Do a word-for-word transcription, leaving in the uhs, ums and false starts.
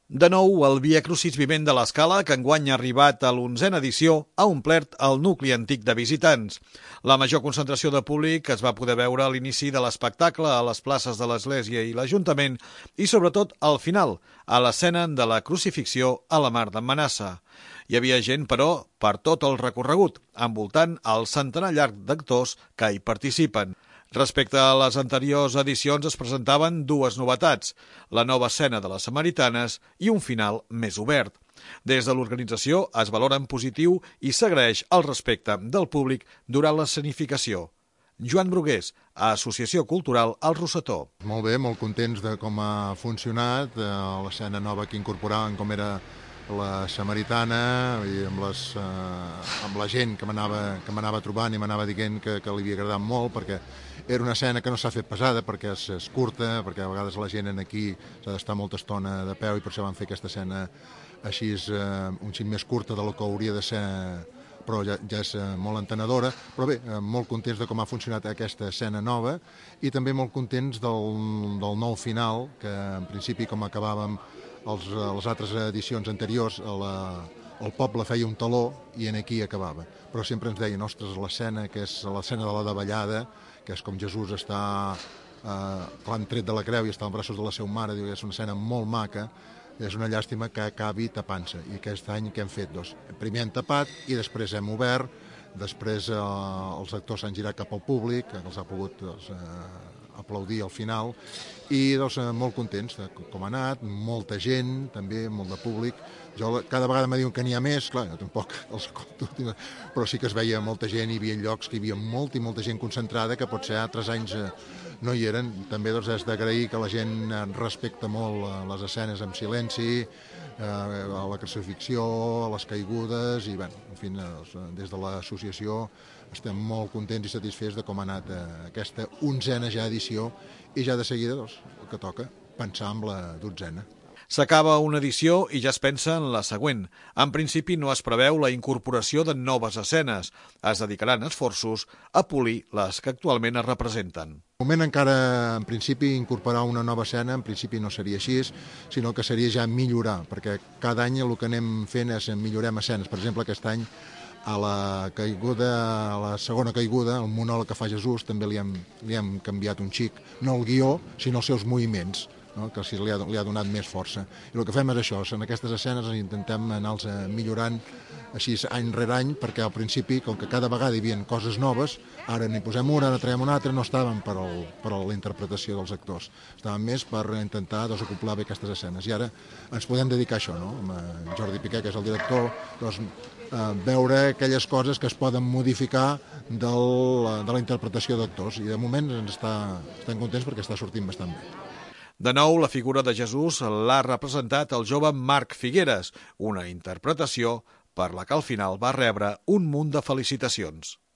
De nou, el Via Crucis Vivent de l'Escala, que enguany ha arribat a l'onzena edició, ha omplert el nucli antic de visitants. La major concentració de públic es va poder veure a l'inici de l'espectacle a les places de l'Església i l'Ajuntament i, sobretot, al final, a l'escena de la crucifixió a la Mar d'en Manassa. Hi havia gent, però, per tot el recorregut, envoltant el centenar llarg d'actors que hi participen. Respecte a les anteriors edicions es presentaven dues novetats, la nova escena de les Samaritanes i un final més obert. Des de l'organització es valora en positiu i s'agraeix el respecte del públic durant l'escenificació. Joan Brugués, a Associació Cultural El Rosetó. Molt bé, molt contents de com ha funcionat, l'escena nova que incorporaven com era la Samaritana i amb, les, eh, amb la gent que m'anava que m'anava trobant i m'anava dient que, que li havia agradat molt, perquè era una escena que no s'ha fet pesada, perquè és, és curta, perquè a vegades la gent aquí s'ha d'estar molta estona de peu i per això van fer aquesta escena així eh, un xic més curta de lo que hauria de ser, però ja, ja és eh, molt entenedora. Però bé, eh, molt contents de com ha funcionat aquesta escena nova i també molt contents del, del nou final, que en principi com acabàvem els, les altres edicions anteriors la, el poble feia un taló i en aquí acabava, però sempre ens deien, ostres, l'escena que és l'escena de la davallada, que és com Jesús està eh, l'han tret de la creu i està als braços de la seva mare, diu, és una escena molt maca, és una llàstima que acabi tapant-se, i aquest any què hem fet? Doncs, primer hem tapat i després hem obert, després eh, els actors s'han girat cap al públic, que els ha pogut doncs, eh, aplaudir al final, i doncs, molt contents de com ha anat, molta gent, també, molt de públic. Jo cada vegada me diuen que n'hi ha més, clar, jo tampoc els compto, però sí que es veia molta gent, hi havia llocs que hi havia molta i molta gent concentrada, que potser altres anys no hi eren. També doncs, és d'agrair que la gent respecta molt les escenes en silenci, a la crucifixió, a les caigudes, i bé, en fi, des de l'associació estem molt contents i satisfets de com ha anat aquesta onzena ja edició i ja de seguida doncs, el que toca, pensar en la dotzena. S'acaba una edició i ja es pensa en la següent. En principi no es preveu la incorporació de noves escenes. Es dedicaran esforços a polir les que actualment es representen. De moment encara, en principi, incorporar una nova escena, en principi no seria així, sinó que seria ja millorar, perquè cada any el que anem fent és millorem escenes. Per exemple, aquest any a la caiguda, a la segona caiguda, el monòleg que fa Jesús, també li hem, li hem canviat un xic, no el guió, sinó els seus moviments, no? Que li ha, li ha donat més força. I el que fem és això, en aquestes escenes intentem anar-los millorant així any rere any, perquè al principi, com que cada vegada hi havia coses noves, ara n'hi posem una, ara traiem una altra, no estàvem per, el, per la interpretació dels actors, estàvem més per intentar desacoplar bé aquestes escenes. I ara ens podem dedicar a això, no? Amb Jordi Piqué, que és el director, doncs, eh, veure aquelles coses que es poden modificar del, de la interpretació d'actors. I de moment ens està, estem contents perquè està sortint bastant bé. De nou, la figura de Jesús l'ha representat el jove Marc Figueres, una interpretació per la que al final va rebre un munt de felicitacions.